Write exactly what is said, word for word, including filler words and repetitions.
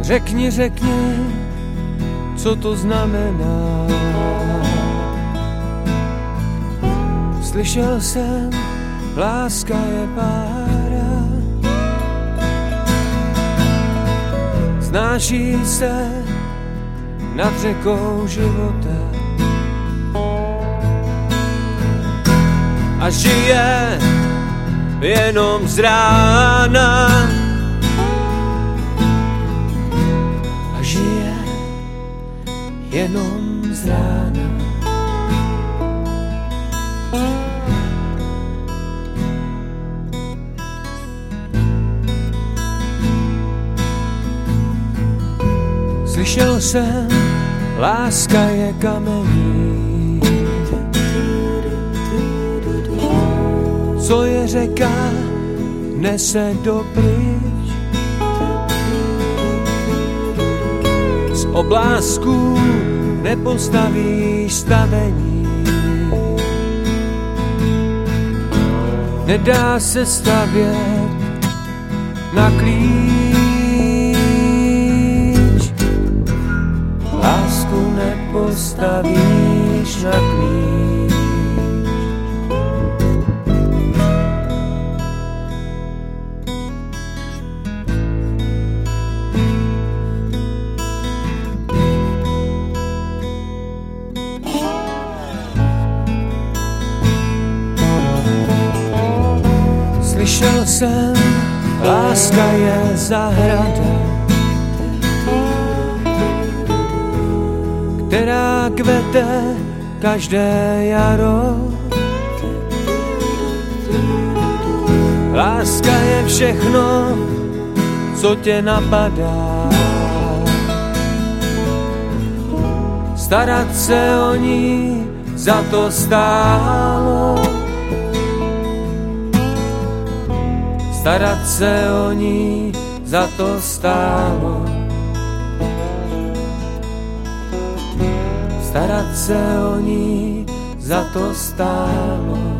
Řekni, řekni, co to znamená. Slyšel jsem, láska je pára, znáší se nad řekou života a žije jenom z rána. A žije jenom z rána. Slyšel jsem, láska je kamení, co je řeka, nese dopryč. Z oblázků nepostavíš stavení, nedá se stavět na klíč. Lásku nepostavíš na klíč. Slyšel jsem, láska je zahrada, která kvete každé jaro. Láska je všechno, co tě napadá. Starat se o ní za to stálo. Starat se o ní za to stálo. Starat se o ní za to stálo.